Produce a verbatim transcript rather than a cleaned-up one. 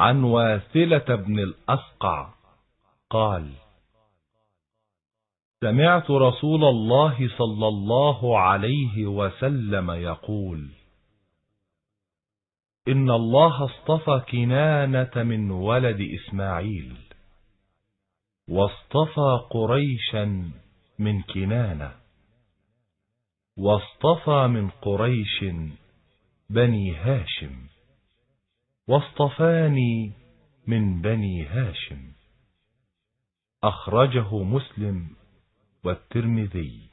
عن واثلة بن الأسقع قال: سمعت رسول الله صلى الله عليه وسلم يقول: إن الله اصطفى كنانة من ولد إسماعيل، واصطفى قريشا من كنانة، واصطفى من قريش بني هاشم، واصطفاني من بني هاشم. أخرجه مسلم والترمذي.